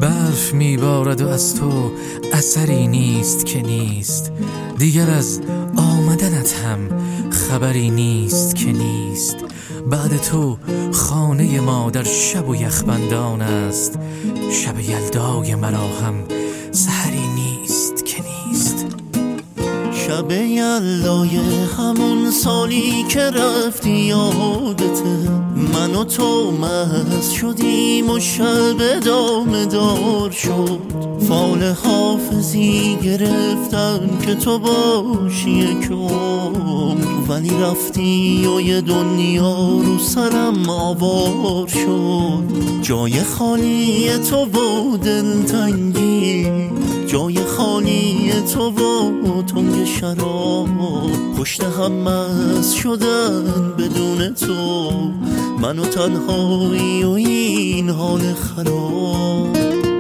برف میبارد و از تو اثری نیست که نیست، دیگر از آمدنت هم خبری نیست که نیست. بعد تو خانه ما در شب و یخبندان است، شب یلدای مرا هم سحری نیست که نیست. شب یلدای همون سالی که رفتی یادته، من و تو مست شدیم و شب دام دار شد. فال حافظی گرفتم که تو باشی یک عمر، ولی رفتی و یه دنیا رو سرم آوار شد. جای خالی تو و دلتنگی، جای خالی تو و تنگ شراب، پشت هم مست شدن بدون تو، من و تنهایی و این حال خراب.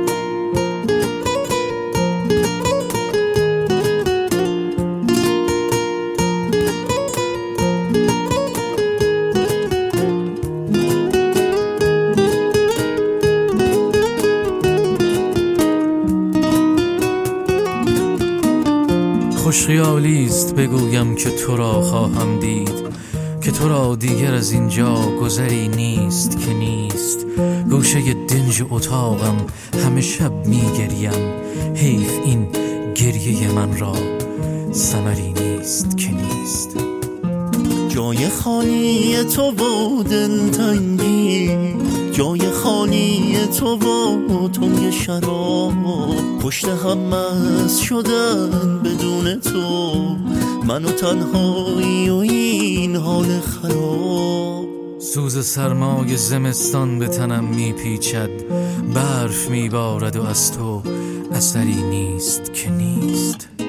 خوش خیالیست بگویم که تو را خواهم دید، که تو را دیگر از اینجا گذری نیست که نیست. گوشه دنج اتاقم همه شب میگریم، حیف این گریه من را ثمری نیست که نیست. جای خالی تو و دلتنگی، جای خالی تو و تنگ شراب، پشت هم مست شدن بدون تو، من و تنهایی و این حال خراب. سوز سرمای زمستان به تنم میپیچد، برف میبارد و از تو اثری نیست که نیست.